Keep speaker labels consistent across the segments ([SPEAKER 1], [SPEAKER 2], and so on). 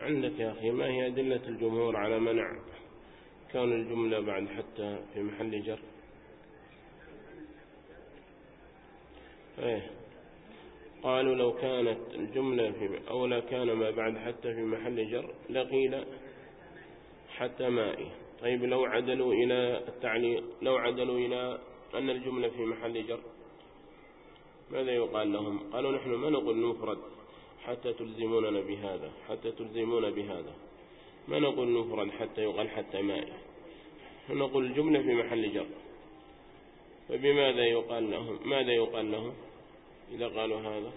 [SPEAKER 1] عندك يا أخي ما هي أدلة الجمهور على منع كون الجملة بعد حتى في محل جر؟ قالوا لو كانت الجملة أو لا كان ما بعد حتى في محل جر لقيل حتى مائي. طيب لو عدلوا إلى التعليق، لو عدلوا إلى أن الجملة في محل جر ماذا يقال لهم؟ قالوا نحن ما نقول نفرد حتى تلزموننا بهذا، حتى تلزمون بهذا، ما نقول نفرد حتى يقال حتى مائي، نقول الجملة في محل جر. فبماذا يقال لهم؟ ماذا يقال لهم إذا قالوا هذا؟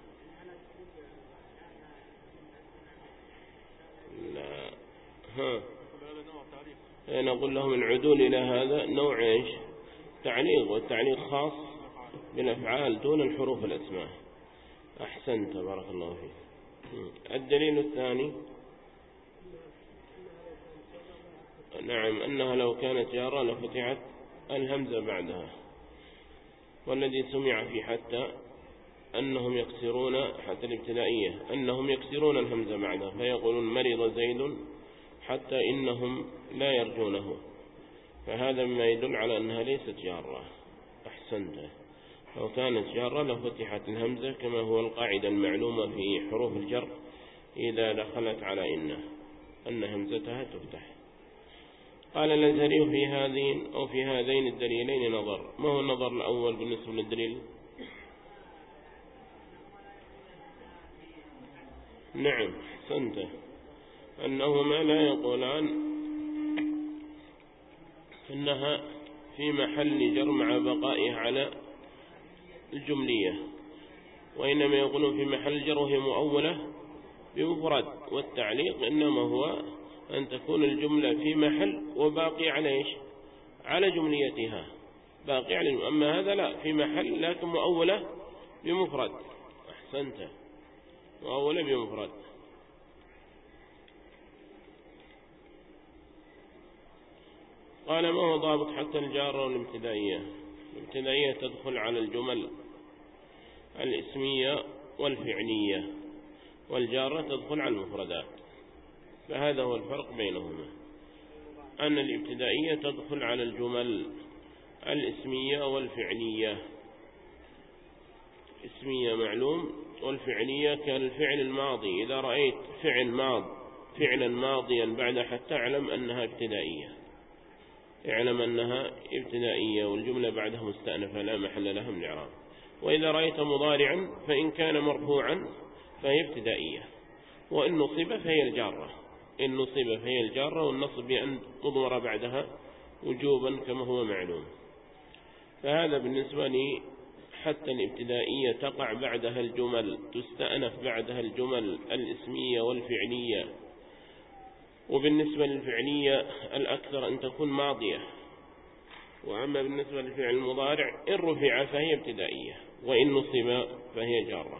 [SPEAKER 1] لا نقول لهم العدول إلى هذا نوع إيش؟ تعليق، والتعليق خاص بالأفعال دون الحروف الأسماء. أحسنت بارك الله فيك. الدليل الثاني نعم أنها لو كانت جارة لفتحت الهمزة بعدها، والذي سمع في حتى أنهم يكسرون حتى الابتدائية أنهم يكسرون الهمزة بعدها فيقولون مرض زيد حتى إنهم لا يرجونه، فهذا ما يدل على أنها ليست جارة. أحسنت. لو كانت جارة لفتحت الهمزة كما هو القاعدة المعلومة في حروف الجر إذا دخلت على أن همزتها تفتح. قال الأزهري في هذين أو في هذين الدليلين نظر. ما هو النظر الأول بالنسبة للدليل؟ نعم أحسنت، أنهما لا يقولان إنها في محل جر مع بقائها على الجملية، وإنما يقولون في محل جر وهي مؤولة بمفرد، والتعليق إنما هو أن تكون الجملة في محل وباقي على إيش؟ على جمليتها باقي على. أما هذا لا، في محل لكن مؤولة بمفرد. أحسنت، مؤولة بمفرد. قال ما هو ضابط حتى الجارة والابتدائية؟ الابتدائية تدخل على الجمل الاسمية والفعلية، والجارة تدخل على المفردات، فهذا هو الفرق بينهما، أن الابتدائية تدخل على الجمل الاسمية والفعلية. اسمية معلوم، والفعلية كالفعل الماضي، إذا رأيت فعلا ماضيا بعد حتى اعلم أنها ابتدائية، اعلم أنها ابتدائية، والجملة بعدها مستأنفة لا محل لها من الإعراب. وإذا رأيت مضارعا فإن كان مرفوعا فهي ابتدائية، وإن نصب فهي الجارة، إن نصب فهي الجارة، والنصب بأن مضمر بعدها وجوبا كما هو معلوم. فهذا بالنسبة لي حتى الابتدائية تقع بعدها الجمل، تستأنف بعدها الجمل الاسمية والفعلية. وبالنسبة للفعلية الأكثر أن تكون ماضية، وأما بالنسبة للفعل المضارع إن رفع فهي ابتدائية، وإن نصب فهي جارة.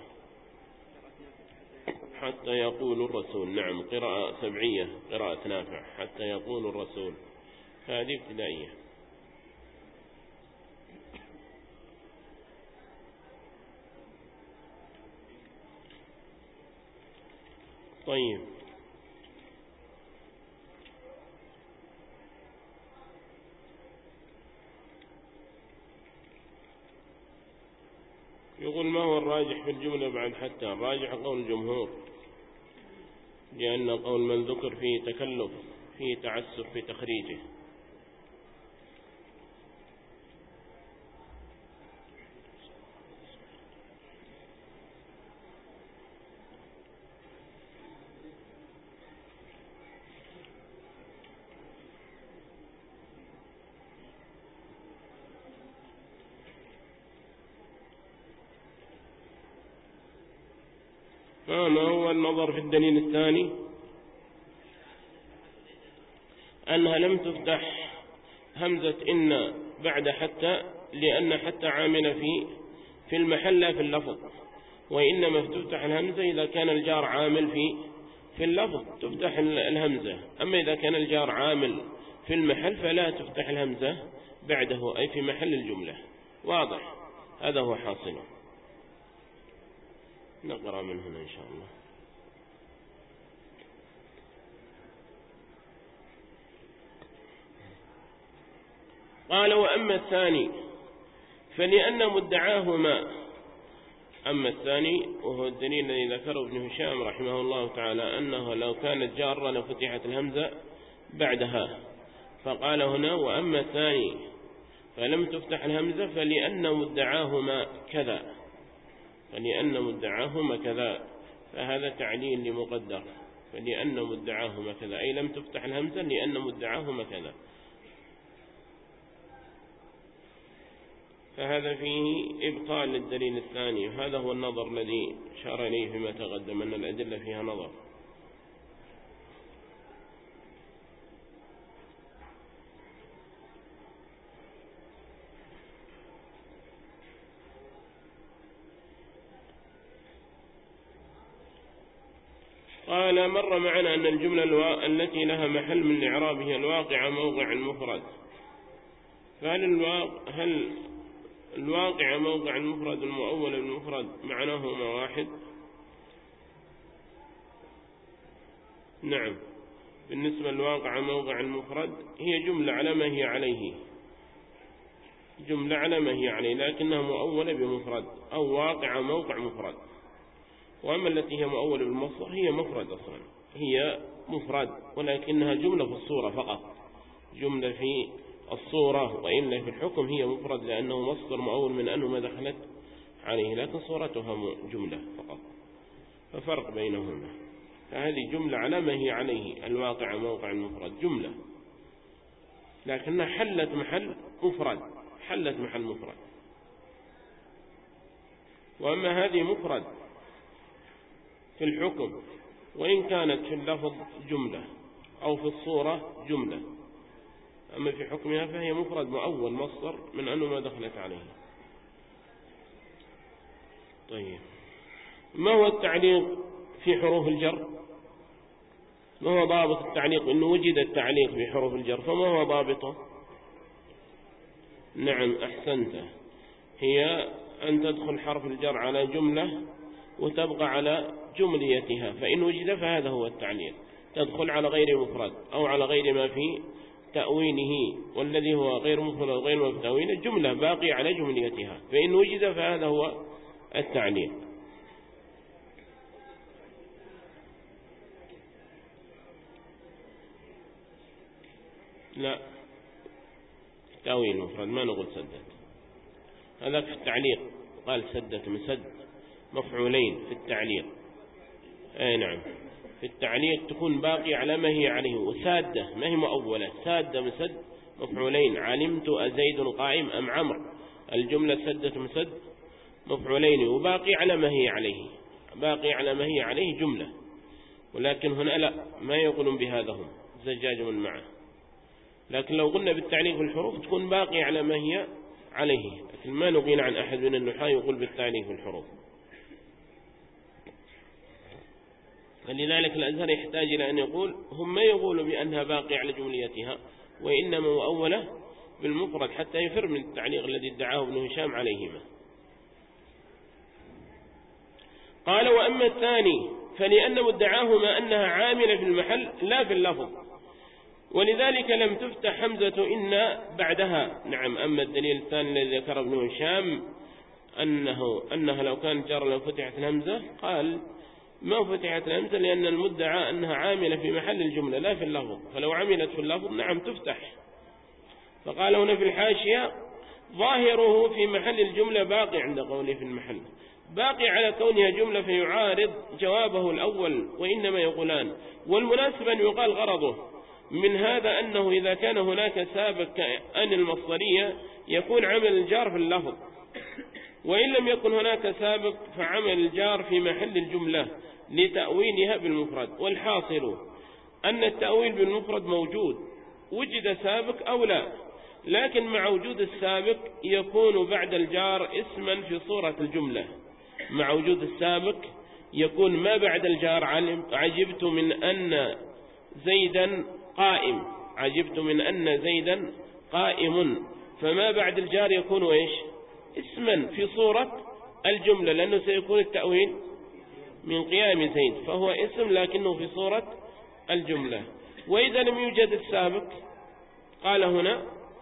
[SPEAKER 1] حتى يقول الرسول، نعم قراءة سبعية، قراءة نافع، حتى يقول الرسول، هذه ابتدائية. طيب يقول ما هو الراجح في الجملة بعد حتى؟ الراجح قول الجمهور، لأن قول من ذكر فيه تكلف فيه تعسف في تخريجه. ما هو النظر في الدليل الثاني؟ أنها لم تفتح همزة إن بعد حتى، لأن حتى عاملة في المحل لا في اللفظ، وإنما تفتح الهمزة إذا كان الجار عامل في اللفظ تفتح الهمزة، أما إذا كان الجار عامل في المحل فلا تفتح الهمزة بعده، أي في محل الجملة. واضح؟ هذا هو حاصله. نقرأ من هنا إن شاء الله. قال وأما الثاني فلأن مدعاهما. أما الثاني وهو الدليل الذي ذكره ابن هشام رحمه الله تعالى أنه لو كانت جارة لفتحت الهمزة بعدها، فقال هنا وأما الثاني فلم تفتح الهمزة فلأن مدعاهما كذا، فلأن مدعاهما كذا، فهذا تعليل لمقدر، فلأن مدعاهما كذا أي لم تفتح الهمزة لأن مدعاهما كذا. فهذا فيه إبطال للدليل الثاني، وهذا هو النظر الذي شار إليه فيما تقدم أن الأدلة فيها نظر. قال مر معنا أن الجملة التي لها محل من الإعراب هي الواقع موقع المفرد. هل الواقع موقع المفرد المؤول المفرد معناهما واحد؟ نعم، بالنسبة للواقع موقع المفرد هي جملة على ما هي عليه، جملة على ما هي عليه لكنها مؤولة بمفرد أو واقع موقع مفرد. وأما التي هي مؤولة بالمصدر هي مفرد أصلا، هي مفرد ولكنها جملة في الصورة فقط، جملة في الصورة، وإلا في الحكم هي مفرد لأنه مصدر مؤول من أنه ما دخلت عليه، لكن صورتها جملة فقط، ففرق بينهما. فهذه جملة على ما هي عليه الواقع موقع المفرد جملة، لكنها حلت محل مفرد، حلت محل مفرد. وأما هذه مفرد في الحكم وإن كانت في اللفظ جملة أو في الصورة جملة، أما في حكمها فهي مفرد مؤول مصدر من أنه ما دخلت عليه. طيب، ما هو التعليق في حروف الجر؟ ما هو ضابط التعليق؟ إنه وجد التعليق في حروف الجر، فما هو ضابطه؟ نعم أحسنت، هي أن تدخل حرف الجر على جملة وتبقى على جمليتها، فإن وجد فهذا هو التعليق، تدخل على غير مفرد أو على غير ما في تأويله، والذي هو غير مفرد أو غير ما في تأويله جملة باقي على جمليتها، فإن وجد فهذا هو التعليق. لا، تأويل مفرد ما نقول سدت، هذا في التعليق قال سدت مسد مفعولين في التعليق. أي نعم، في التعليق تكون باقي على ما هي عليه، وسادة ما هي مؤولة، سادة مسد مفعولين، علمت أزيد قائم أم عمر، الجملة سدة مسد مفعولين وباقي على ما هي عليه، باقي على ما هي عليه جملة. ولكن هنا لا، ما يقولون بهذا هم زجاج من معه، لكن لو قلنا بالتعليق في الحروف تكون باقي على ما هي عليه، لكن ما نغين عن أحد من النحاة يقول بالتعليق في الحروف. فلذلك الأزهر يحتاج إلى أن يقول هم ما يقولوا بأنها باقي على جمليتها، وإنما مؤولة بالمفرد حتى يفر من التعليق الذي ادعاه ابن هشام عليهما. قال وأما الثاني فلأن مدعاهما أنها عاملة في المحل لا في اللفظ، ولذلك لم تفتح همزة إن بعدها. نعم، أما الدليل الثاني الذي ذكر ابن هشام أنها لو كانت جارة لو فتحت الهمزة، قال ما فتحت الهمزة لأن المدعى أنها عاملة في محل الجملة لا في اللفظ، فلو عملت في اللفظ نعم تفتح. فقال هنا في الحاشية ظاهره في محل الجملة باقي، عند قوله في المحل باقي على كونها جملة فيعارض جوابه الأول، وإنما يقولان. والمناسب أن يقال غرضه من هذا أنه إذا كان هناك سابق كأن المصدرية يكون عمل الجار في اللفظ، وإن لم يكن هناك سابق فعمل الجار في محل الجملة لتأويلها بالمفرد. والحاصل أن التأويل بالمفرد موجود وجد سابق أو لا، لكن مع وجود السابق يكون بعد الجار اسما في صورة الجملة. مع وجود السابق يكون ما بعد الجار عجبت من أن زيدا قائم، عجبت من أن زيدا قائم، فما بعد الجار يكون إيش؟ اسما في صورة الجملة، لأنه سيكون التأويل من قيام زيد، فهو اسم لكنه في صورة الجملة. وإذا لم يوجد السابق قال هنا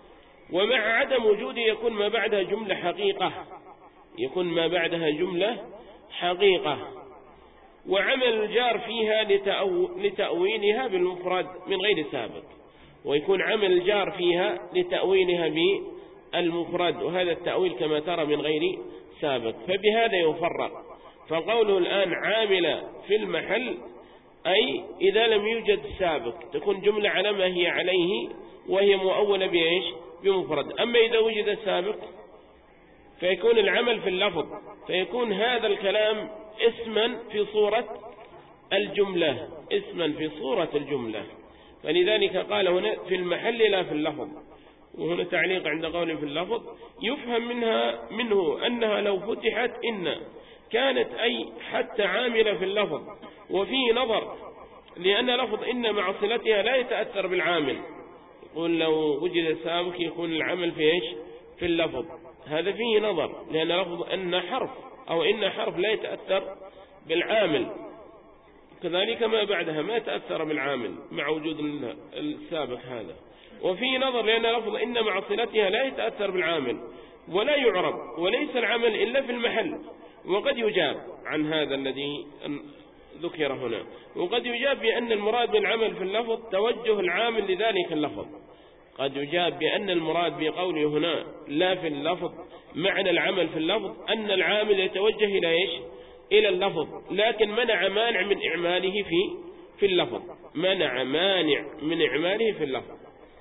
[SPEAKER 1] ومع عدم وجوده يكون ما بعدها جملة حقيقة، يكون ما بعدها جملة حقيقة. وعمل الجار فيها لتأويلها بالمفرد من غير سابق، ويكون عمل الجار فيها لتأويلها بالمفرد، وهذا التأويل كما ترى من غير سابق. فبهذا يفرق. فقوله الآن عامل في المحل أي إذا لم يوجد سابق تكون جملة على ما هي عليه وهي مؤولة بإيش؟ بمفرد. أما إذا وجد السابق فيكون العمل في اللفظ، فيكون هذا الكلام اسما في صورة الجملة، اسما في صورة الجملة. فلذلك قال هنا في المحل لا في اللفظ. وهنا تعليق عند قول في اللفظ يفهم منه أنها لو فتحت إن كانت أي حتى عاملة في اللفظ، وفيه نظر لأن لفظ إن مع صلتها لا يتأثر بالعامل. يقول لو وجد سابق يكون العمل في إيش؟ في اللفظ. هذا فيه نظر لأن لفظ أن حرف أو إن حرف لا يتأثر بالعامل، كذلك ما بعدها ما يتأثر بالعامل مع وجود السابق هذا. وفي نظر لأن لفظ إن مع صلتها لا يتأثر بالعامل ولا يعرب وليس العمل إلا في المحل. وقد يجاب عن هذا الذي ذكر هنا، وقد يجاب بأن المراد بالعمل في اللفظ توجه العامل لذلك اللفظ. قد يجاب بأن المراد بقوله هنا لا في اللفظ معنى العمل في اللفظ أن العامل يتوجه إلى إيش؟ إلى اللفظ، لكن منع مانع من إعماله في اللفظ، منع مانع من إعماله في اللفظ،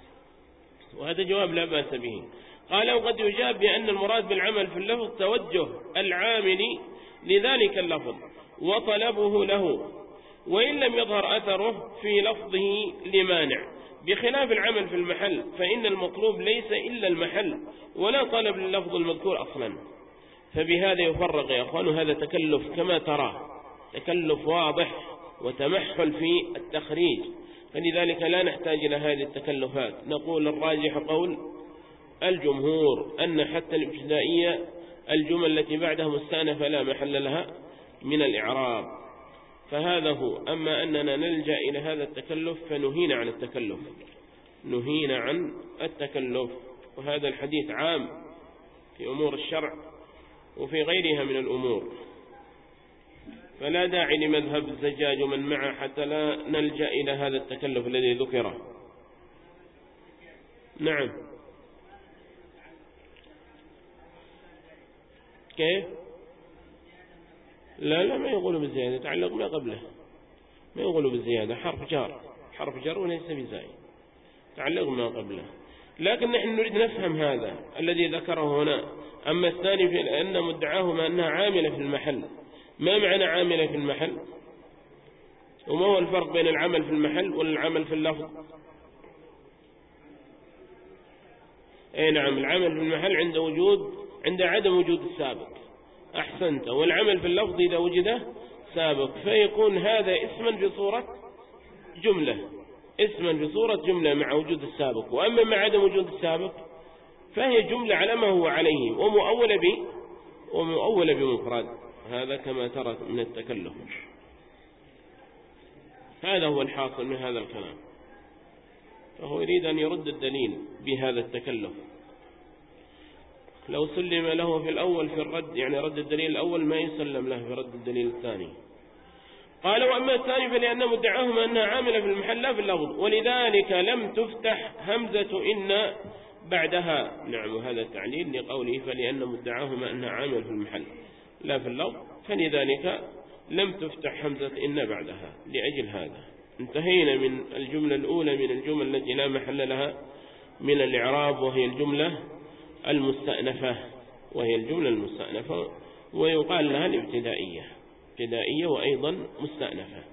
[SPEAKER 1] وهذا جواب لا بأس به. قال وقد يجاب بأن المراد بالعمل في اللفظ توجه العامل لذلك اللفظ وطلبه له، وإن لم يظهر أثره في لفظه لمانع، بخلاف العمل في المحل فإن المطلوب ليس إلا المحل ولا طلب لللفظ المذكور أصلا. فبهذا يفرق يا أخوان. هذا تكلف كما ترى، تكلف واضح وتمحل في التخريج، فلذلك لا نحتاج إلى هذه التكلفات. نقول الراجح قول الجمهور أن حتى الابتدائية الجمل التي بعدها مستأنفة لا محل لها من الإعراب، فهذا هو. أما أننا نلجأ إلى هذا التكلف فنهينا عن التكلف، نهينا عن التكلف. وهذا الحديث عام في أمور الشرع وفي غيرها من الأمور، فلا داعي لمذهب الزجاج ومن معه حتى لا نلجأ إلى هذا التكلف الذي ذكره. نعم. كيف؟ لا ما يقولوا بالزيادة، تعلق ما قبله، ما يقولوا بالزيادة، حرف جار، حرف جر وليس بزائد، تعلق ما قبله. لكن نحن نريد نفهم هذا الذي ذكره هنا. أما الثاني في أن مدعاهما أنها عاملة في المحل، ما معنى عاملة في المحل؟ وما هو الفرق بين العمل في المحل والعمل في اللفظ؟ أي نعم، العمل في المحل عند عدم وجود السابق، أحسنت. والعمل في اللفظ إذا وجد سابق فيكون هذا اسما في صورة جملة، اسما في صورة جملة مع وجود السابق. وأما مع عدم وجود السابق فهي جملة على ما هو عليه ومؤولة بمفرد. هذا كما ترى من التكلف. هذا هو الحاصل من هذا الكلام. فهو يريد أن يرد الدليل بهذا التكلف. لو سلم له في الأول في الرد، يعني رد الدليل الأول ما يسلم له في رد الدليل الثاني. قال وأما الثاني فلأن مدعاهما أنها عاملة في المحل لا في اللفظ، ولذلك لم تفتح همزة إن بعدها. نعم، هذا التعليل لقوله فلأن مدعاهما أنها عاملة في المحل لا في اللفظ، فلذلك لم تفتح همزة إن بعدها. لأجل هذا انتهينا من الجملة الأولى من الجمل التي لا محل لها من الإعراب، وهي الجملة المستأنفة، ويقال لها الابتدائية، ابتدائية وأيضا مستأنفة.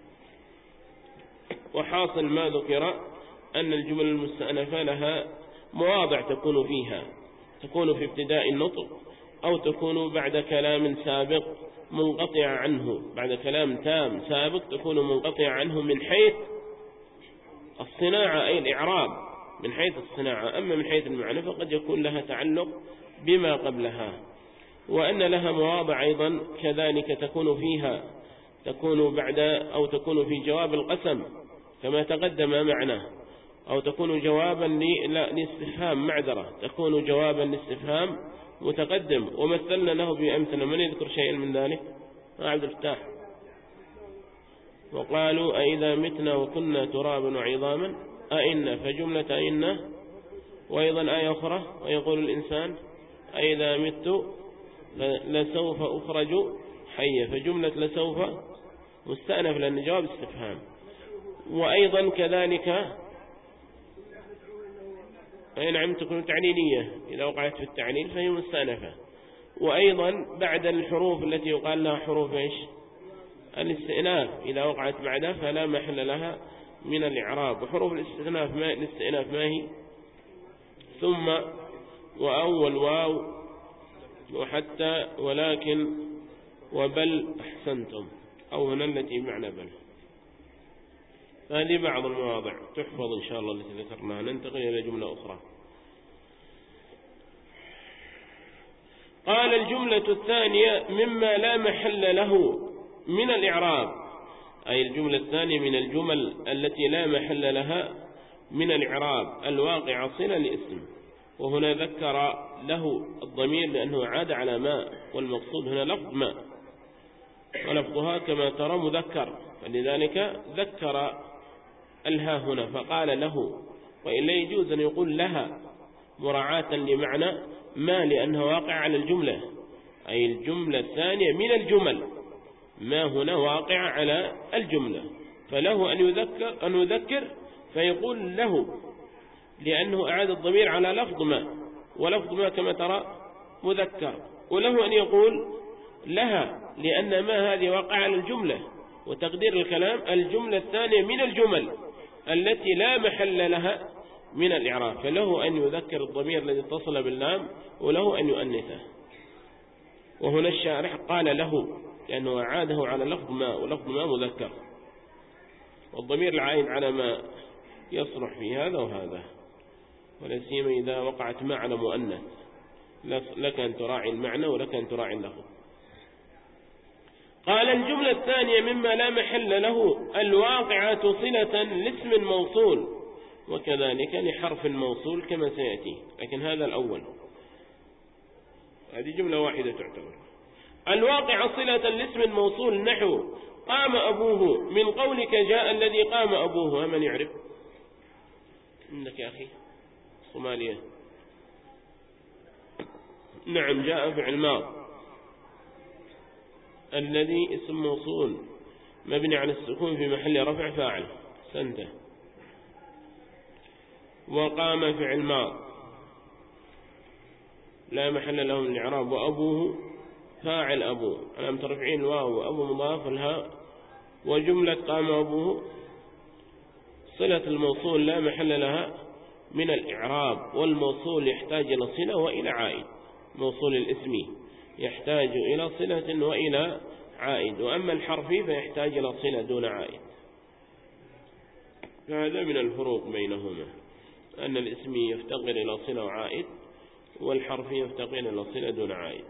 [SPEAKER 1] وحاصل ما ذكر أن الجمل المستأنفة لها مواضع تكون فيها، تكون في ابتداء النطق أو تكون بعد كلام سابق منقطع عنه، بعد كلام تام سابق تكون منقطع عنه من حيث الصناعة أي الإعراب، من حيث الصناعة. أما من حيث المعنى فقد يكون لها تعلق بما قبلها. وأن لها مواضع أيضا كذلك تكون بعد أو تكون في جواب القسم كما تقدم معنا، أو تكون جوابا لاستفهام معذرة، تكون جوابا لاستفهام متقدم. ومثلنا له بأمثلة، من يذكر شيئا من ذلك؟ عبد الفتاح. وقالوا أئذا متنا وكنا ترابا وعظاما أئنا، فجملة أئنا. وأيضا آية أخرى ويقول الإنسان أئذا مت لسوف أخرج حيا، فجملة لسوف مستأنف لأن جواب استفهام. وأيضا كذلك أي نعم تكون تعليلية، إذا وقعت في التعليل فهي مستأنفة. وأيضا بعد الحروف التي يقال لها حروف إيش؟ الاستئناف، إذا وقعت بعدها فلا محل لها من الإعراب. وحروف الاستئناف ما هي؟ ثم وأول واو وحتى ولكن وبل أحسنتم، أو هنا التي معنى بل. هذه بعض المواضع تحفظ إن شاء الله التي ذكرناها. ننتقل إلى جملة أخرى. قال الجملة الثانية مما لا محل له من الإعراب، أي الجملة الثانية من الجمل التي لا محل لها من الإعراب الواقع صلة لاسم. وهنا ذكر له الضمير لأنه عاد على ما، والمقصود هنا لفظ ما، ولفظها كما ترى مذكر، فلذلك ذكر الها هنا فقال له. وإلا يجوز أن يقول لها مراعاة لمعنى ما، لأنه واقع على الجملة، أي الجملة الثانية من الجمل، ما هنا واقع على الجملة، فله أن يذكر فيقول له، لأنه أعاد الضمير على لفظ ما، ولفظ ما كما ترى مذكر. وله أن يقول لها لأن ما هذه واقع على الجملة، وتقدير الكلام الجملة الثانية من الجمل التي لا محل لها من الإعراب، فله أن يذكر الضمير الذي اتصل باللام، وله أن يؤنثه. وهنا الشارح قال له لأنه أعاده على لفظ ما، ولفظ ما مذكر، والضمير العائد على ما يصلح في هذا وهذا، ولا سيما إذا وقعت ما على مؤنث، لك أن تراعي المعنى ولك أن تراعي اللفظ. قال الجملة الثانية مما لا محل له الواقعة صلة لاسم موصول، وكذلك لحرف موصول كما سيأتي، لكن هذا الأول، هذه جملة واحدة تعتبر. الواقع صلة لاسم موصول نحو قام أبوه، من قولك جاء الذي قام أبوه. من يعرف؟ عندك يا أخي صوماليا. نعم، جاء فعل ماض، الذي اسم موصول مبني على السكون في محل رفع فاعل سنته. وقام فعل ماض لا محل له من الإعراب، وأبوه فاعل أبوه علامة رفعه الواو، وأبو مضاف الهاء. وجملة قام أبوه صلة الموصول لا محل لها من الإعراب، والموصول يحتاج إلى صلة وإلى عائد. موصول الاسمي يحتاج إلى صلة وإلى عائد، وأما الحرفي فيحتاج إلى صلة دون عائد. فهذا من الفروق بينهما، أن الاسمي يفتقر إلى صلة وعائد، والحرفي يفتقر إلى صلة دون عائد.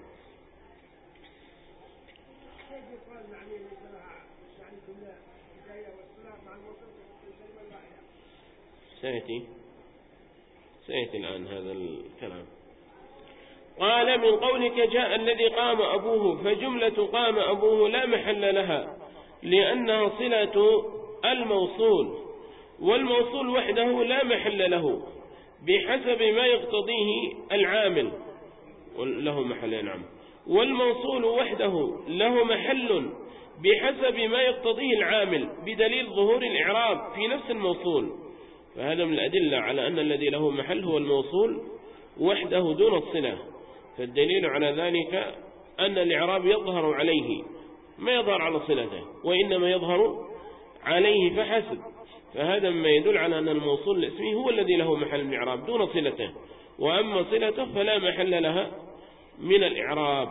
[SPEAKER 1] سيأتي الآن هذا الكلام. قال من قولك جاء الذي قام أبوه، فجملة قام أبوه لا محل لها لأنها صلة الموصول، والموصول وحده لا محل له بحسب ما يقتضيه العامل، له محل نعم، والموصول وحده له محل بحسب ما يقتضيه العامل بدليل ظهور الإعراب في نفس الموصول. فهذا من الأدلة على أن الذي له محل هو الموصول وحده دون الصلة. فالدليل على ذلك أن الإعراب يظهر عليه، ما يظهر على صلته، وإنما يظهر عليه فحسب. فهذا ما يدل على أن الموصول الاسمي هو الذي له محل من الإعراب دون صلته، وأما صلته فلا محل لها من الإعراب.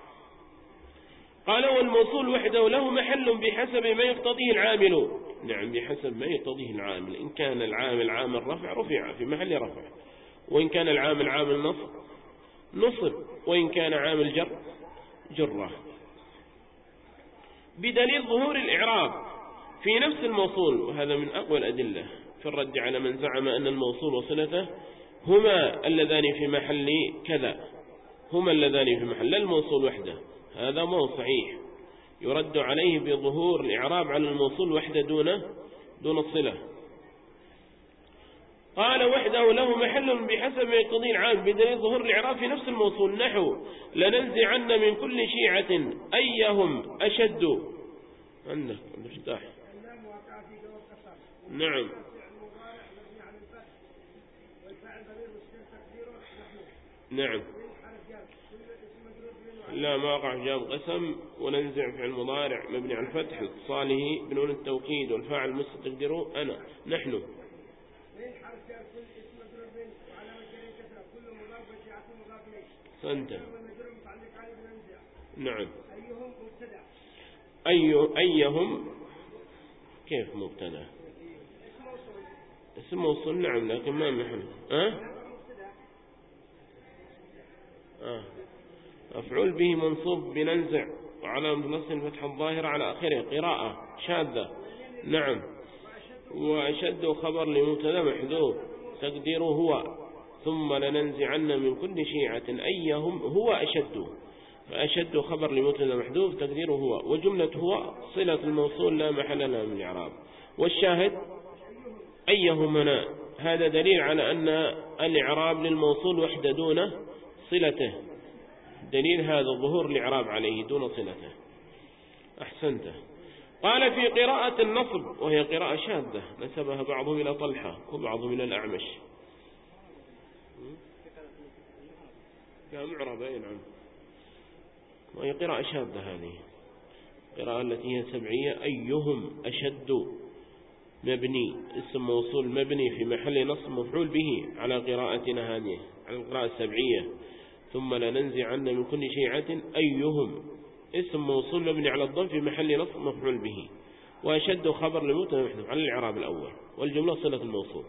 [SPEAKER 1] قال والموصول وحده له محل بحسب ما يقتضيه العامل. نعم، بحسب ما يقتضيه العامل. إن كان العامل عامل رفع رفع في محل رفع، وإن كان العامل عامل نصب نصب، وإن كان عامل جر جره، بدليل ظهور الإعراب في نفس الموصول، وهذا من أقوى الأدلة في الرد على من زعم أن الموصول وصلته هما اللذان في محل كذا، هما اللذان في محل الموصول وحده، هذا مو صحيح، يرد عليه بظهور الإعراب على الموصول وحده دون الصلة. قال وحده له محل بحسب ما يقتضيه العام بدليل ظهور الإعراب في نفس الموصول، نحو لننزعن من كل شيعة أيهم أشد. عندك المفتاح. نعم. نعم. لا ما وقع في جواب قسم. وننزع فعل مضارع مبني على الفتح اتصاله بنون التوكيد والفاعل مستقدره أنا نحن. سنت. نعم. أيهم كيف مبتدا؟ اسم موصول نعم لكن ما محل. مفعول به منصوب بننزع وعلامة نصب الفتح الظاهرة على آخره قراءة شاذة. نعم. وأشد خبر لمبتدا محذوف تقديره هو، ثم لننزعن من كل شيعة أيهم هو أشد، فأشد خبر لمبتدا محذوف تقديره هو، وجملة هو صلة الموصول لا محل لها من الإعراب. والشاهد أيهمنا، هذا دليل على أن الإعراب للموصول وحده دون صلته، دليل هذا ظهور الإعراب عليه دون صلته. أحسنت. قال في قراءة النصب وهي قراءة شاذة نسبها بعضهم إلى طلحة وبعضهم إلى الأعمش. معرب نعم، وهي قراءة شاذة هذه، قراءة التي هي سبعية. أيهم أشد مبني اسم موصول مبني في محل نصب مفعول به على قراءتنا هذه، على القراءة السبعية. ثم لننزعن من كل شيعة أيهم اسم موصول مبني على الضم في محل نصب مفعول به، وأشد خبر لمبتدا محذوف على الإعراب الأول، والجملة صلة الموصول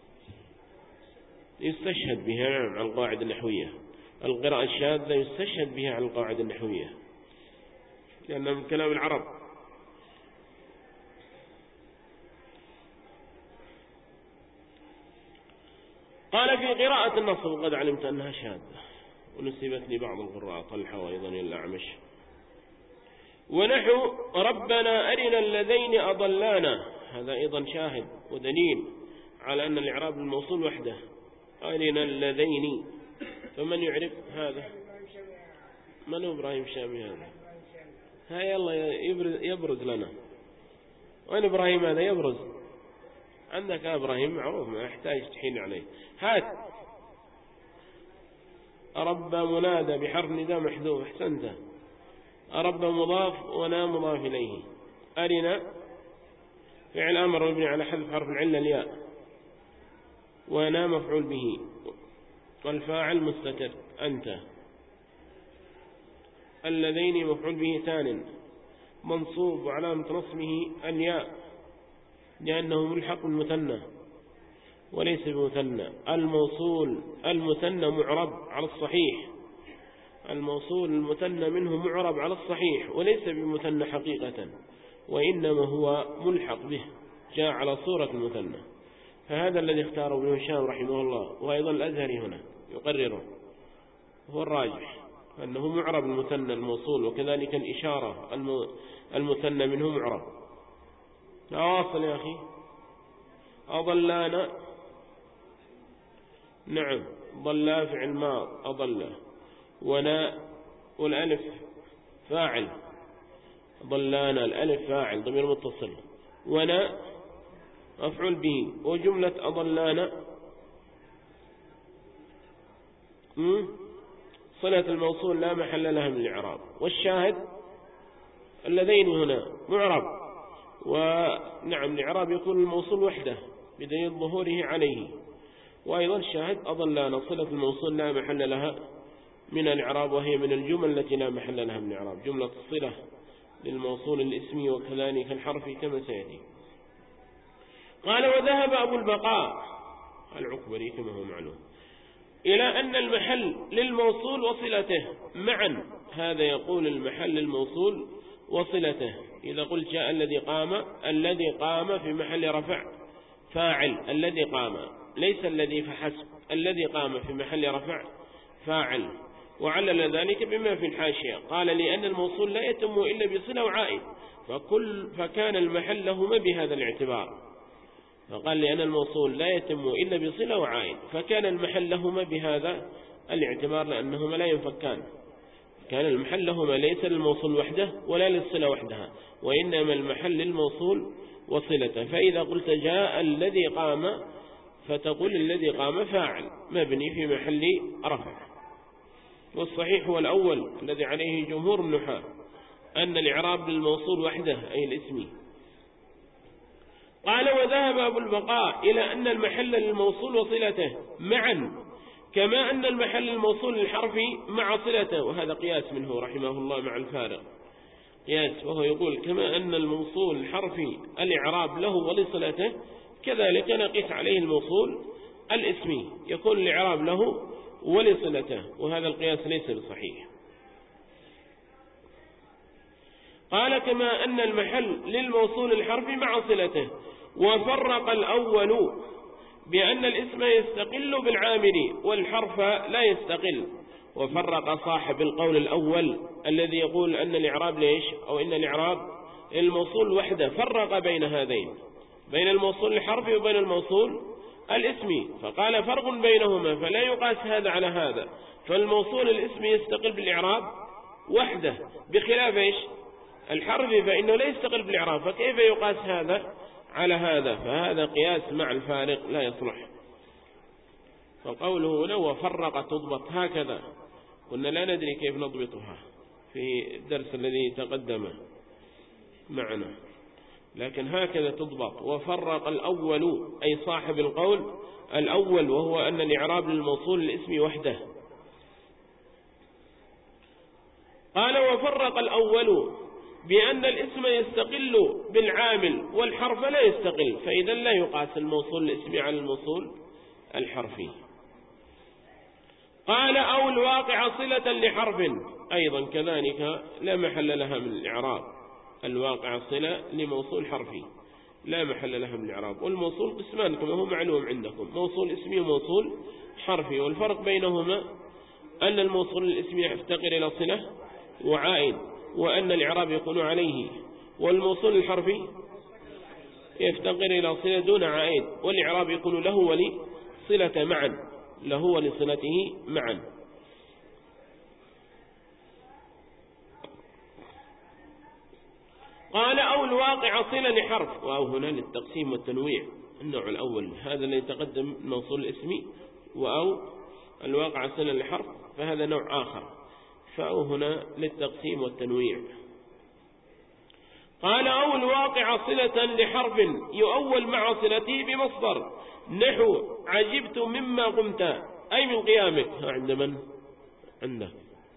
[SPEAKER 1] يستشهد بها على القواعد النحوية. القراءة الشاذة يستشهد بها على القواعد النحوية لأنها من كلام العرب. قال في قراءة النصب وقد علمت أنها شاذة ونسبت لبعض القراء طلحة وأيضا الأعمش. ونحو ربنا أرنا الذين أضلانا، هذا أيضا شاهد ودليل على أن الإعراب الموصول وحده. أرنا الذين، فمن يعرف هذا؟ من هو إبراهيم الشامي هذا؟ هاي الله يبرز لنا. وين إبراهيم هذا يبرز؟ عندك إبراهيم معروف ما يحتاج تحيل عليه. هات رب منادى بحرف نداء محذوف. احسنت. رب مضاف ونا مضاف إليه. أرنا فعل أمر مبني على حذف حرف العلة الياء، ونا مفعول به، والفاعل مستتر أنت. الذين مفعول به ثان منصوب وعلامة نصبه الياء لأنه ملحق بالمثنى وليس بمثنى. الموصول المثنى معرب على الصحيح، الموصول المثنى منه معرب على الصحيح وليس بمثنى حقيقة، وإنما هو ملحق به جاء على صورة المثنى. فهذا الذي اختاره ابن هشام رحمه الله، وأيضا الأزهري هنا يقرره، هو الراجح أنه معرب المثنى الموصول، وكذلك الإشارة المثنى منه معرب. أواصل يا أخي. أضلانا، نعم ضلا فعل ماض أضل، ونا والألف فاعل، ضلانا الألف فاعل ضمير متصل، ونا مفعول به، وجملة أضلانا صلة الموصول لا محل لها من الإعراب. والشاهد اللذين هنا معرب، ونعم الإعراب يكون الموصول وحده بدليل ظهوره عليه. وأيضا الشاهد أضلانا صلة الموصول لا محل لها من الإعراب، وهي من الجمل التي لا محل لها من الإعراب، جملة الصلة للموصول الاسمي وكذلك الحرفي كما سيأتي. قال وذهب أبو البقاء العكبري كما هو معلوم إلى أن المحل للموصول وصلته معا. هذا يقول المحل للموصول وصلته. إذا قلت جاء الذي قام في محل رفع فاعل، الذي قام ليس الذي فحسب، الذي قام في محل رفع فاعل. وعلل ذلك بما في الحاشية، قال لأن الموصول لا يتم إلا بصلة وعائد، فكان المحل لهما بهذا الاعتبار. فقال لأن الموصول لا يتم إلا بصلة وعائد، فكان المحل لهما بهذا الاعتبار لأنهما لا ينفكان. كان المحل لهما ليس للموصول وحده ولا للصلة وحدها، وإنما المحل للموصول وصلته. فإذا قلت جاء الذي قام فتقول الذي قام فاعل مبني في محل رفع. والصحيح هو الأول الذي عليه جمهور النحاة، أن الإعراب للموصول وحده أي الاسمي. قال وذهب أبو البقاء إلى أن المحل للموصول وصلته معا، كما أن المحل للموصول الحرفي مع صلته. وهذا قياس منه رحمه الله مع الفارق، قياس، وهو يقول كما أن الموصول الحرفي الإعراب له ولصلته، كذلك نقيس عليه الموصول الاسمي يكون الإعراب له ولصلته، وهذا القياس ليس بصحيح. قال كما أن المحل للموصول الحرفي مع صلته، وفرق الأول بأن الاسم يستقل بالعامل والحرف لا يستقل. وفرق صاحب القول الأول الذي يقول أن الإعراب ليش أو إن الإعراب الموصول وحده، فرق بين هذين، بين الموصول الحرفي وبين الموصول الاسمي، فقال فرق بينهما فلا يقاس هذا على هذا، فالموصول الاسمي يستقل بالإعراب وحده، بخلاف إيش الحرفي فإنه لا يستقل بالإعراب، فكيف يقاس هذا على هذا؟ فهذا قياس مع الفارق لا يصلح. فقوله هنا وفرق تضبط هكذا، قلنا لا ندري كيف نضبطها في الدرس الذي تقدم معنا، لكن هكذا تضبط. وفرق الأول أي صاحب القول الأول، وهو أن الإعراب للموصول الاسم وحده. قال وفرق الأول بأن الاسم يستقل بالعامل والحرف لا يستقل، فإذا لا يقاس الموصول الاسمي على الموصول الحرفي. قال أو الواقع صلة لحرف، أيضا كذلك لا محل لها من الإعراب، الواقع صلة لموصول حرفي لا محل لها من الإعراب. والموصول قسمان كما هو معلوم عندكم، موصول اسمي وموصول حرفي، والفرق بينهما أن الموصول الاسمي يفتقر إلى صلة وعائد، وأن الإعراب يكون عليه، والموصول الحرفي يفتقر إلى صلة دون عائد، والإعراب يكون له ولصلة معا، له ولصلته معا. قال أو الواقع صلة لحرف، وأو هنا للتقسيم والتنويع، النوع الأول هذا اللي يتقدم الموصول الاسمي، وأو الواقع صلة لحرف فهذا نوع آخر، فأو هنا للتقسيم والتنويع. قال أو الواقع صلة لحرف يؤول مع صلته بمصدر، نحو عجبت مما قمت أي من قيامك. عند من؟ عنده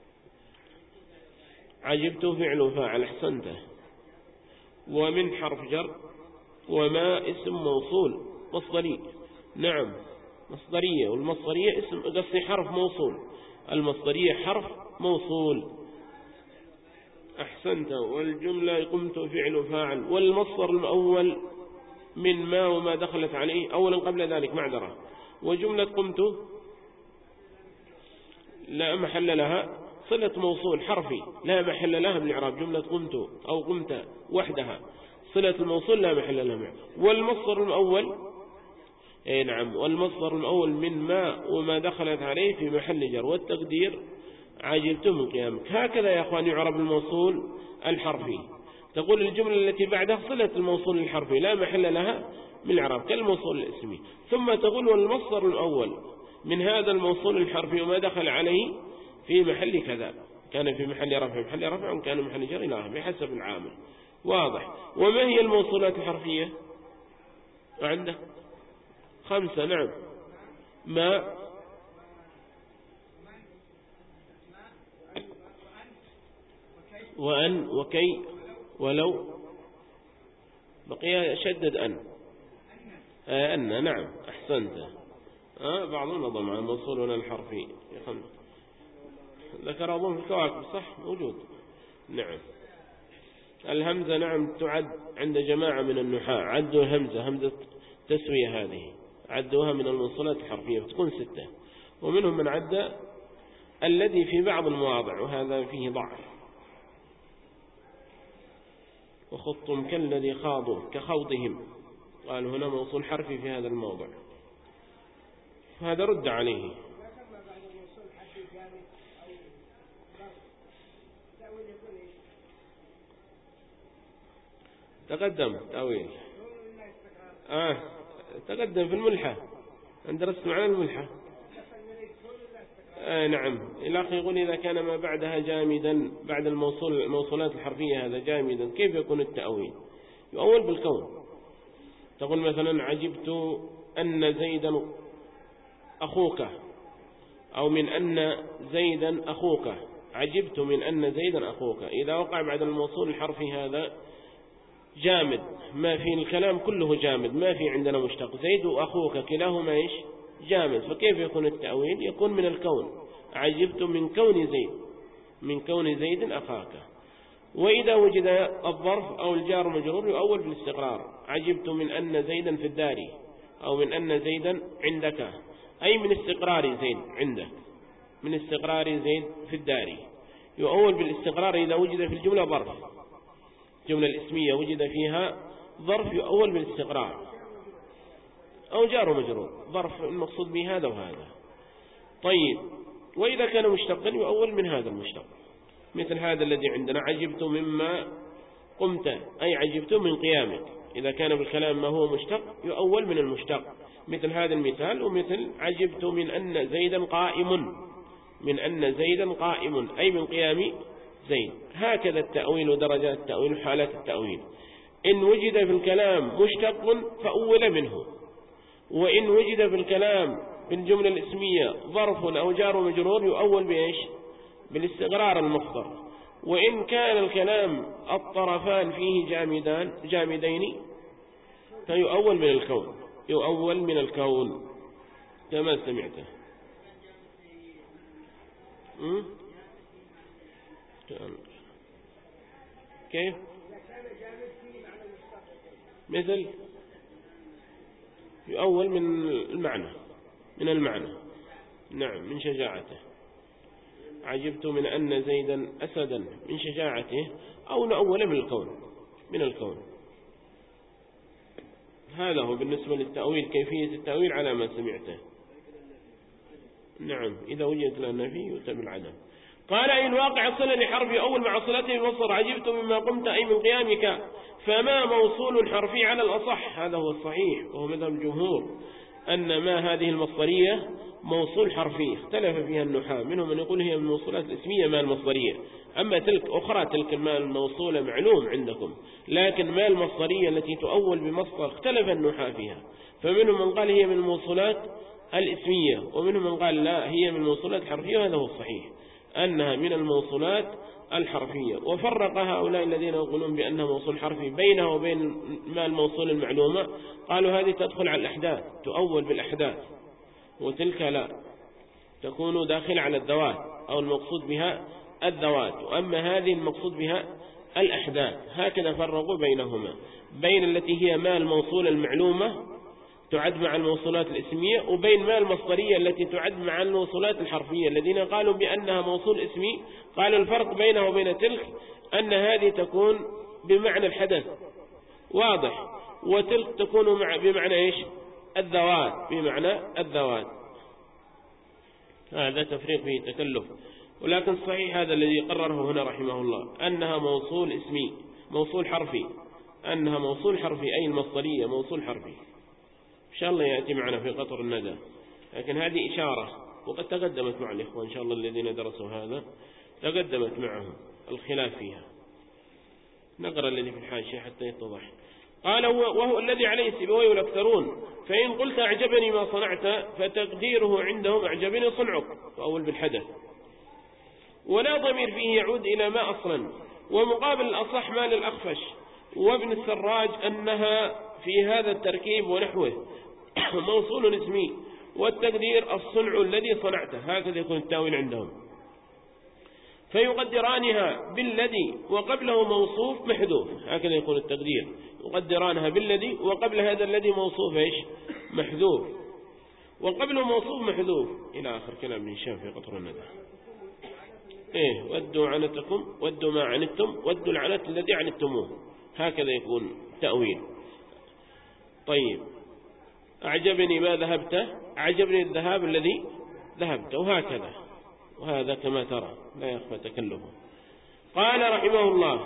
[SPEAKER 1] عجبت فعل فاعل أحسنته، ومن حرف جر، وما اسم موصول مصدري. نعم مصدرية، والمصدرية اسم قصدي حرف موصول، المصدرية حرف موصول أحسنت. والجملة قمت فعل فاعل، والمصدر الأول من ما وما دخلت عليه أولا قبل ذلك معذرة. وجملة قمت لا محل لها صلة موصول حرفي لا محل لها من الإعراب، جملة قمت أو قمت وحدها صلة الموصول لا محل لها معه. والمصدر الأول نعم، والمصدر الأول من ما وما دخلت عليه في محل جر، والتقدير عجبت من قيامك. هكذا يا أخوان يعرب الموصول الحرفي، تقول الجملة التي بعدها صلة الموصول الحرفي لا محل لها من الإعراب كالموصول الاسمي، ثم تقول والمصدر الأول من هذا الموصول الحرفي وما دخل عليه في محل كذا، كان في محل رفع وكان محل جر إلى بحسب العامل. واضح. وما هي الموصولات الحرفية عندك؟ 5. نعم ما وأن وكي ولو، بقي شدد أن نعم أحسنت. بعضنا ضمع موصولنا الحرفي ذكر أظن في الكواكب صح موجود. نعم الهمزة نعم تعد عند جماعة من النحاة، عدوا همزة تسوية هذه عدوها من الموصولات الحرفية فتكون 6، ومنهم من عد الذي في بعض المواضع وهذا فيه ضعف. وخضتم كالذي خاضوا كخوضهم، قال هنا موصول حرفي في هذا الموضع، هذا رد عليه. تقدم تأويل تقدم في الملحة، عند درست معنا الملحة. نعم. الأخ يقول إذا كان ما بعدها جامدا بعد الموصولات الحرفية هذا جامدا كيف يكون التأويل؟ يؤول بالكون. تقول مثلا عجبت أن زيدا أخوك، أو من أن زيدا أخوك، عجبت من أن زيدا أخوك. إذا وقع بعد الموصول الحرفي هذا جامد، ما في الكلام كله جامد، ما في عندنا مشتق، زيد وأخوك كلاهما إيش؟ جامد. فكيف يكون التأويل؟ يكون من الكون، عجبت من كون زيد، من كون زيد أخاك. وإذا وجد الظرف أو الجار مجرور يؤول بالاستقرار، عجبت من أن زيدا في الدار، أو من أن زيدا عندك، أي من استقرار زيد عندك، من استقرار زيد في الدار. يؤول بالاستقرار إذا وجد في الجملة ظرف، الجملة الاسمية وجد فيها ظرف يؤول بالاستقرار، أو جار مجرور، ظرف المقصود به هذا وهذا. طيب، وإذا كان مشتقا يؤول من هذا المشتق، مثل هذا الذي عندنا عجبت مما قمت، أي عجبت من قيامك. إذا كان بالكلام ما هو مشتق يؤول من المشتق، مثل هذا المثال. ومثل عجبت من أن زيدا قائم، من أن زيدا قائم أي من قيام زيد. هكذا التأويل ودرجات التأويل وحالات التأويل. إن وجد في الكلام مشتق فأول منه، وإن وجد في الكلام في الجملة الاسمية ظرف أو جار مجرور يؤول بإيش؟ بالاستقرار المخضر. وإن كان الكلام الطرفان فيه جامدين فيؤول من الكون، يؤول من الكون كما سمعته. كيف؟ مثل يؤول من المعنى، من المعنى. نعم، من شجاعته. عجبت من أن زيدا أسدا من شجاعته، أو نؤول من الكون، من الكون. هذا هو بالنسبة للتأويل، كيفية التأويل على ما سمعته. نعم، إذا وجدت النفي يؤتى بالعدم. قال إن واقع صلة لحرف أول مع صلته بمصدر عجبت مما قمت أي من قيامك، فما موصول حرفي على الأصح. هذا هو الصحيح وهو مذهب الجمهور، أن ما هذه المصدرية موصول حرفي. اختلف فيها النحاة، منهم من يقول هي من الموصولات الاسمية ما المصدرية، أما تلك أخرى، تلك ما الموصولة معلوم عندكم، لكن ما المصدرية التي تؤول بمصدر اختلف النحاة فيها. فمنهم من قال هي من الموصولات الاسمية، ومنهم من قال لا هي من الموصولات الحرفية، وهذا هو الصحيح أنها من الموصولات الحرفية. وفرق هؤلاء الذين يقولون بأنها موصول حرفي بينها وبين ما الموصول المعلومة، قالوا هذه تدخل على الأحداث، تؤول بالأحداث، وتلك لا، تكون داخل على الذوات أو المقصود بها الذوات، وأما هذه المقصود بها الأحداث. هكذا فرقوا بينهما، بين التي هي ما الموصول المعلومة تعد مع الموصولات الاسمية، وبين ما المصدرية التي تعد مع الموصولات الحرفية. الذين قالوا بأنها موصول اسمي قالوا الفرق بينه وبين تلك أن هذه تكون بمعنى الحدث واضح، وتلك تكون بمعنى إيش؟ الذوات، بمعنى الذوات. هذا تفريق فيه تكلف، ولكن صحيح هذا الذي قرره هنا رحمه الله أنها موصول اسمي، موصول حرفي، أنها موصول حرفي أي المصدرية موصول حرفي. إن شاء الله يأتي معنا في قطر الندى، لكن هذه إشارة، وقد تقدمت مع الإخوة إن شاء الله الذين درسوا هذا، تقدمت معهم الخلاف فيها. نقرأ الذي في الحاشية حتى يتضح. قال وهو الذي عليه سيبويه والأكثرون، فإن قلت أعجبني ما صنعت فتقديره عندهم أعجبني صنعك، فأول بالحدث، ولا ضمير فيه يعود إلى ما أصلا. ومقابل الأصح ما للأخفش وابن السراج أنها في هذا التركيب ونحوه موصول اسمي، والتقدير الصنع الذي صنعته، هكذا يكون التاويل عندهم. فيقدرانها بالذي وقبله موصوف محذوف، هكذا يقول التقدير، يقدرانها بالذي وقبل هذا الذي موصوف إيش محذوف، وقبله موصوف محذوف إلى آخر كلام ابن هشام في قطر الندى. ودوا عنتكم، ودوا ما عنتم، ودوا العنت الذي عنتموه، هكذا يكون تأويل. طيب، أعجبني ما ذهبت، أعجبني الذهاب الذي ذهبت، وهكذا، وهذا كما ترى لا يخفى تكلفه. قال رحمه الله: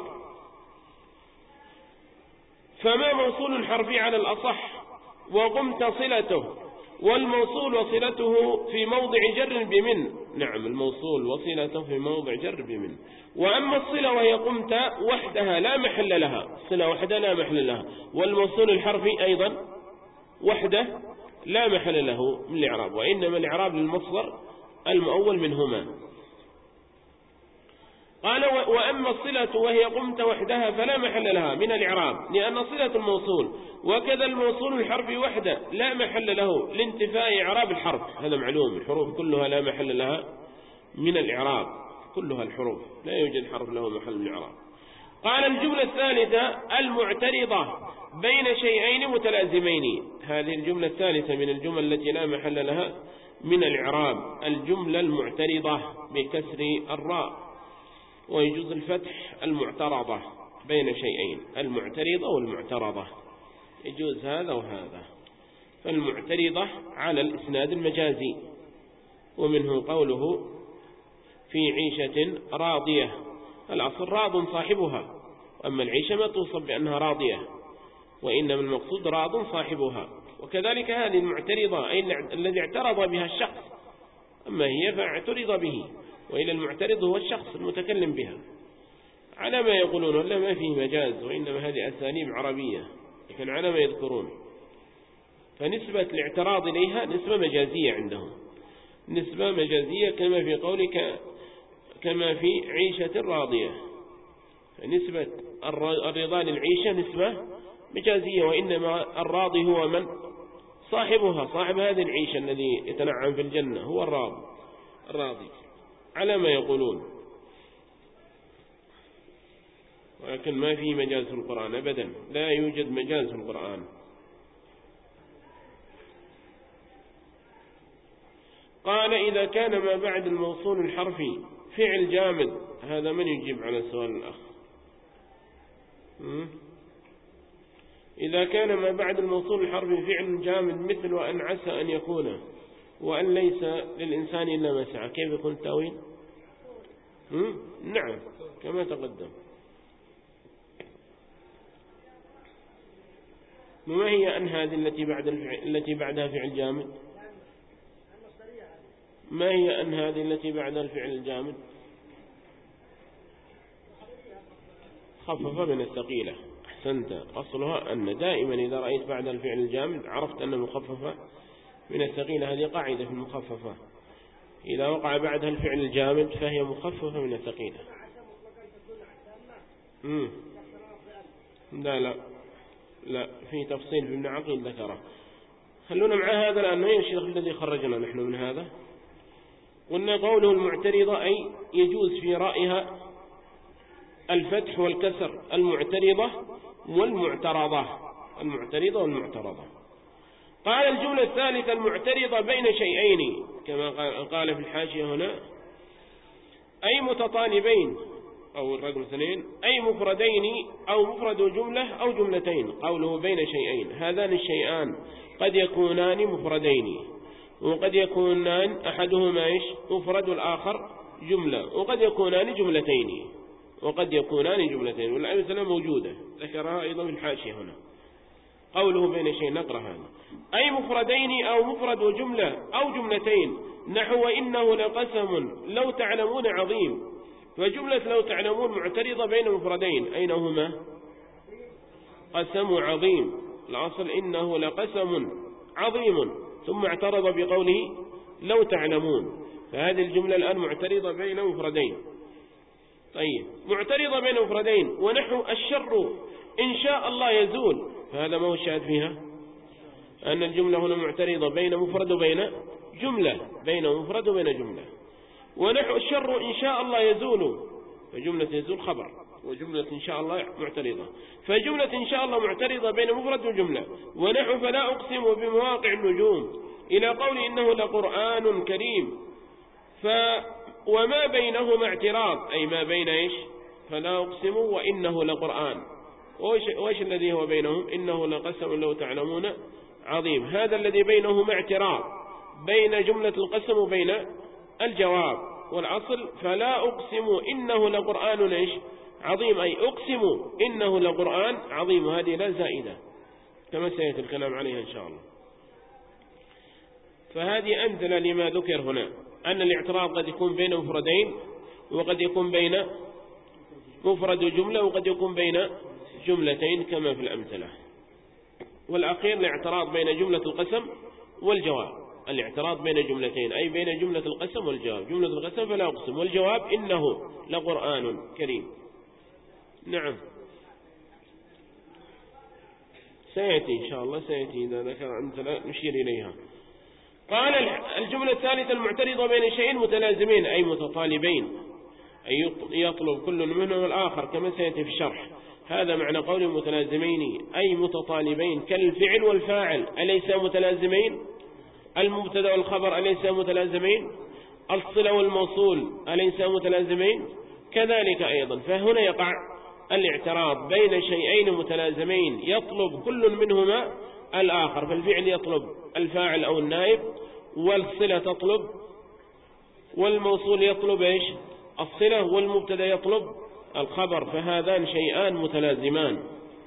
[SPEAKER 1] فما موصول حرفي على الأصح وقمت صلته، والموصول وصلته في موضع جر بمن. نعم، الموصول وصلته في موضع جر بمن. وأما الصلة وهي قمت وحدها لا محل لها، صلة وحدها لا محل لها، والموصول الحرفي أيضا وحده لا محل له من الإعراب، وإنما الإعراب للمصدر المؤول منهما. قال: وأما الصلة وهي قمت وحدها فلا محل لها من الإعراب، لأن صلة الموصول وكذا الموصول الحرفي وحده لا محل له لانتفاء إعراب الحرف. هذا معلوم، الحروف كلها لا محل لها من الإعراب، كلها الحروف لا يوجد حرف له محل من الإعراب. قال: الجملة الثالثة المعترضة بين شيئين متلازمين. هذه الجملة الثالثة من الجمل التي لا محل لها من الإعراب، الجملة المعترضة بكسر الراء، ويجوز الفتح المعترضة بين شيئين، المعترضة والمعترضة يجوز هذا وهذا. فالمعترضة على الإسناد المجازي، ومنه قوله في عيشة راضية، الأصل راض صاحبها، أما العيشة ما توصف بأنها راضية، وإنما المقصود راض صاحبها. وكذلك هذه المعترضة أي الذي اعترض بها الشخص، أما هي فاعترض به، وإلى المعترض هو الشخص المتكلم بها، على ما يقولون، ولا ما فيه مجاز، وإنما هذه أساليب عربية، لكن على ما يذكرون. فنسبة الاعتراض إليها نسبة مجازية عندهم، نسبة مجازية، كما في قولك كما في عيشة راضية، فنسبة الرضا للعيشة نسبة مجازية، وإنما الراضي هو من صاحبها، صاحب هذه العيشة الذي يتنعم في الجنة هو الراضي على ما يقولون. ولكن ما في مجاز في القرآن أبدا، لا يوجد مجاز في القرآن. قال: إذا كان ما بعد الموصول الحرفي فعل جامد. هذا من يجيب على سؤال الأخ؟ إذا كان ما بعد الموصول الحرفي فعل جامد مثل وأن عسى أن يكون وأن ليس للإنسان إلا ما سعى، كيف يكون التأويل؟ نعم كما تقدم. وما هي أن هذه التي بعدها فعل جامد؟ ما هي أن هذه التي بعدها الفعل الجامد؟ خفف من الثقيلة. أحسنت، أصلها أن دائما إذا رأيت بعد الفعل الجامد عرفت أنه مخففة من الثقيلة. هذه قاعدة في المخففة، إذا وقع بعدها الفعل الجامد فهي مخففة من الثقيلة. لا في تفصيل في ابن عقيل ذكره. خلونا مع هذا الآن، ما هي الشيخ الذي خرجنا نحن من هذا؟ قلنا قوله المعترضة أي يجوز في رأيها الفتح والكسر، المعترضة والمعترضة، المعترضة والمعترضة. قال: الجملة الثالثة المعترضة بين شيئين، كما قال في الحاشية هنا، أي متطالبين، أو الرقم 2، أي مفردين أو مفرد جملة أو جملتين. قوله بين شيئين، هذان الشيئان قد يكونان مفردين، وقد يكونان أحدهما مفرد والآخر جملة، وقد يكونان جملتين، والأمثلة موجودة ذكرها أيضا في الحاشية هنا. قوله بين شيء، نقرأ هذا: أي مفردين أو مفرد وجملة أو جملتين، نحو إنه لقسم لو تعلمون عظيم. فجملة لو تعلمون معترضة بين مفردين، أين هما؟ قسم عظيم، الأصل إنه لقسم عظيم، ثم اعترض بقوله لو تعلمون، فهذه الجملة الآن معترضة بين مفردين. طيب، معترضة بين مفردين. ونحو الشر إن شاء الله يزول، فهذا ما هو الشاهد فيها؟ أن الجملة هنا معترضة بين مفرد وبين جملة، بين مفرد وبين جملة. ونحو الشر إن شاء الله يزول، فجملة يزول خبر، وجملة إن شاء الله معترضة، فجملة إن شاء الله معترضة بين مفرد وجملة. ونحو فلا أقسم بمواقع النجوم إلى قول إنه لقرآن كريم، وما بينهما اعتراض، أي ما بين إيش؟ فلا أقسم وإنه لقرآن، وإيش الذي هو بينهم؟ إنه لقسم لو تعلمون عظيم، هذا الذي بينهما اعتراض بين جملة القسم وبين الجواب. والأصل فلا أقسم إنه لقرآن إيش؟ عظيم، أي أقسم إنه لقرآن عظيم، هذه لا زائدة كما سيأتي الكلام عليها إن شاء الله. فهذه أمثلة لما ذكر هنا، أن الاعتراض قد يكون بين مفردين، وقد يكون بين مفرد وجملة، وقد يكون بين جملتين كما في الأمثلة. والأخير الاعتراض بين جملة القسم والجواب، الاعتراض بين جملتين أي بين جملة القسم والجواب. جملة القسم فلا أقسم، والجواب إنه لقرآن كريم. نعم سيأتي إن شاء الله، سيأتي إذا ذكر أمثلة نشير إليها. قال الجملة الثالثة المعترضة بين شيئين متلازمين أي متطالبين، أي يطلب كل منهما الآخر كما سيأتي في الشرح. هذا معنى قول متلازمين أي متطالبين، كالفعل والفاعل أليس متلازمين؟ المبتدأ والخبر أليس متلازمين؟ الصلة والموصول أليس متلازمين؟ كذلك أيضا فهنا يقع الاعتراض بين شيئين متلازمين يطلب كل منهما الآخر، فالفعل يطلب الفاعل أو النائب، والصلة تطلب، والموصول يطلب إيش؟ الصلة، والمبتدأ يطلب الخبر، فهذان شيئان متلازمان.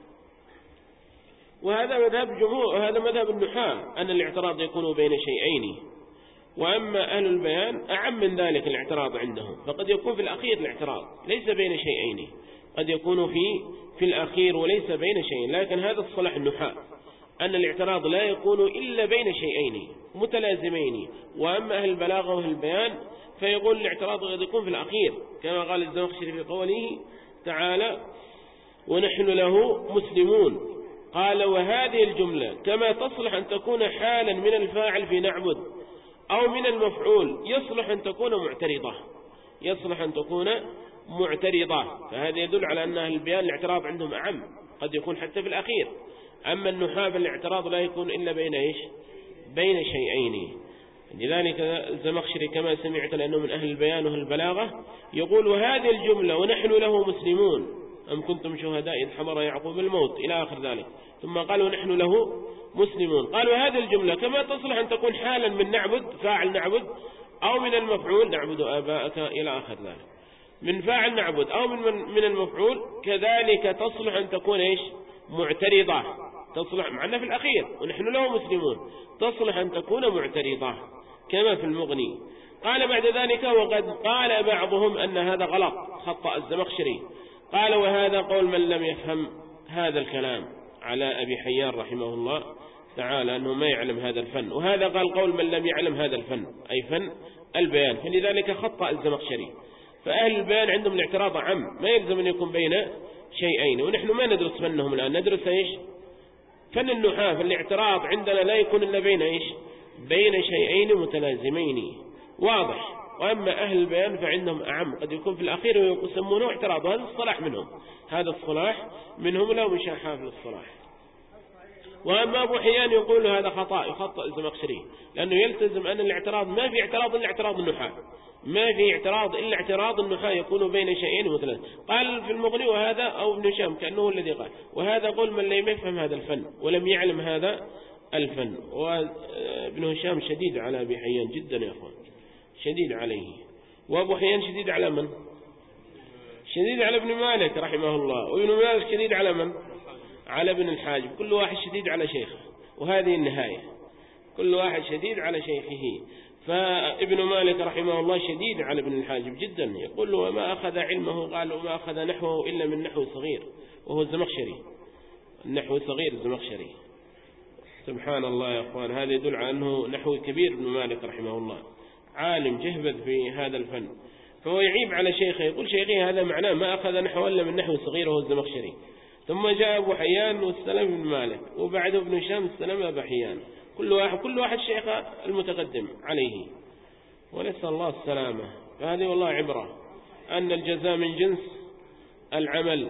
[SPEAKER 1] وهذا مذهب جمهور، هذا مذهب النحاة أن الاعتراض يكون بين شيئين. وأما أهل البيان أعم من ذلك الاعتراض عندهم، فقد يكون في الأخير الاعتراض ليس بين شيئين، قد يكون في الأخير وليس بين شيئين، لكن هذا الصلاح النحاة أن الاعتراض لا يكون إلا بين شيئين متلازمين. وأما أهل البلاغة وأهل البيان فيقول الاعتراض قد يكون في الأخير، كما قال الزمخشري في قوله تعالى ونحن له مسلمون. قال وهذه الجملة كما تصلح أن تكون حالا من الفاعل في نعبد أو من المفعول يصلح أن تكون معترضة، يصلح أن تكون معترضة. فهذا يدل على أن أهل البيان الاعتراض عندهم أعم، قد يكون حتى في الأخير. أما النحاة فالاعتراض لا يكون إلا بين إيش؟ بين شيئين. لذلك الزمخشري كما سمعت لأنه من أهل البيان وأهل البلاغة يقول وهذه الجملة ونحن له مسلمون أم كنتم شهداء إذ حضر يعقوب الموت إلى آخر ذلك، ثم قال ونحن له مسلمون. قال وهذه الجملة كما تصلح أن تكون حالا من نعبد فاعل نعبد أو من المفعول نعبد آباءك إلى آخر ذلك، من فاعل نعبد أو من المفعول كذلك تصلح أن تكون إيش؟ معترضة، تصلح معنا في الأخير ونحن له مسلمون تصلح أن تكون معترضة كما في المغني. قال بعد ذلك وقد قال بعضهم أن هذا غلط، خطأ الزمخشري. قال وهذا قول من لم يفهم هذا الكلام على أبي حيان رحمه الله تعالى أنه ما يعلم هذا الفن، وهذا قال قول من لم يعلم هذا الفن أي فن البيان، فلذلك خطأ الزمخشري. فأهل البيان عندهم الاعتراض عام، ما يلزم أن يكون بين شيئين، ونحن ما ندرس فنهم الآن، ندرس إيش؟ فن النحاة. فالاعتراض عندنا لا يكون إلا بين إيش؟ بين شيئين متلازمين، واضح. وأما أهل البيان فعندهم أعم، قد يكون في الأخير ويسمونه اعتراض، وهذا الصلاح منهم، هذا الصلاح منهم لا مشاحة في الصلاح. وأما أبو حيان يقول هذا خطأ، يخطأ الزمخشري، لأنه يلتزم أن الاعتراض ما في اعتراض إلا اعتراض النحاة، ما في اعتراض إلا اعتراض النحاة يكون بين شيئين متلازمين. قال في المغني وهذا أو ابن هشام كأنه الذي قال وهذا قول من لم يفهم هذا الفن ولم يعلم هذا الفن. وابن هشام شديد على أبي حيان جدا يا أخوان، شديد عليه. وأبو حيان شديد على من؟ شديد على ابن مالك رحمه الله، وابن مالك شديد على من؟ على ابن الحاجب. كل واحد شديد على شيخه، وهذه النهاية، كل واحد شديد على شيخه. فابن مالك رحمه الله شديد على ابن الحاجب جدا، يقول له وما أخذ علمه، قال وما أخذ نحوه إلا من نحو صغير، وهو الزمخشري، النحو صغير الزمخشري. سبحان الله يا أخوان، هذا يدل على أنه نحو كبير ابن مالك رحمه الله، عالم جهبذ في هذا الفن. فهو يعيب على شيخه، يقول شيخي هذا معناه ما أخذ نحو إلا من نحو صغير وهو الزمخشري. ثم جاء أبو حيان واستلم ابن مالك، وبعده ابن هشام استلم أبو حيان، كل واحد شيخ المتقدم عليه، ونسأل الله السلامة. فهذه والله عبرة أن الجزاء من جنس العمل.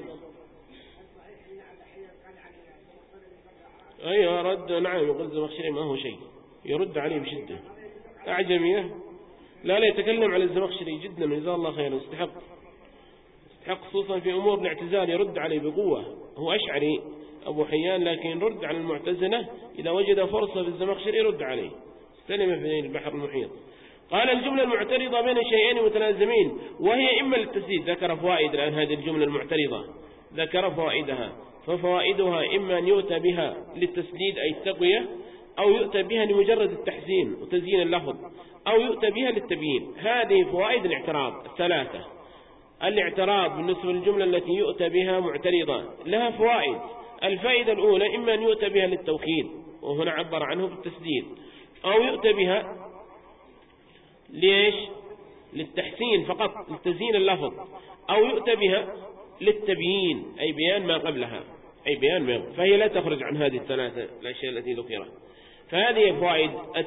[SPEAKER 1] أيوة رد، نعم، يقول الزمخشري ما هو شيء، يرد عليه بشدة. أعجمية لا يتكلم على الزمخشري جدا، جزاه الله خير، يستحق خصوصا في أمور الاعتزال يرد عليه بقوة. هو أشعري أبو حيان، لكن رد على المعتزلة إذا وجد فرصة بالزمخشري يرد عليه، استلم في البحر المحيط. قال الجملة المعترضة بين شيئين متلازمين وهي إما للتسديد. ذكر فوائد الآن هذه الجملة المعترضة، ذكر فوائدها، ففوائدها إما أن يؤتى بها للتسديد أي التقوية، أو يؤتى بها لمجرد التحسين وتزيين اللفظ، أو يؤتى بها للتبيين. هذه فوائد الاعتراض الثلاثة. الاعتراض بالنسبة للجملة التي يؤتى بها معترضة لها فوائد. الفائدة الأولى إما أن يؤتى بها للتوكيد، وهنا عبر عنه بالتسديد، أو يؤتى بها ليش؟ للتحسين فقط، لتزيين اللفظ، أو يؤتى بها للتبيين أي بيان ما قبلها، أي بيان ما قبلها. فهي لا تخرج عن هذه الثلاثة الأشياء التي ذكرت. فهذه فوائد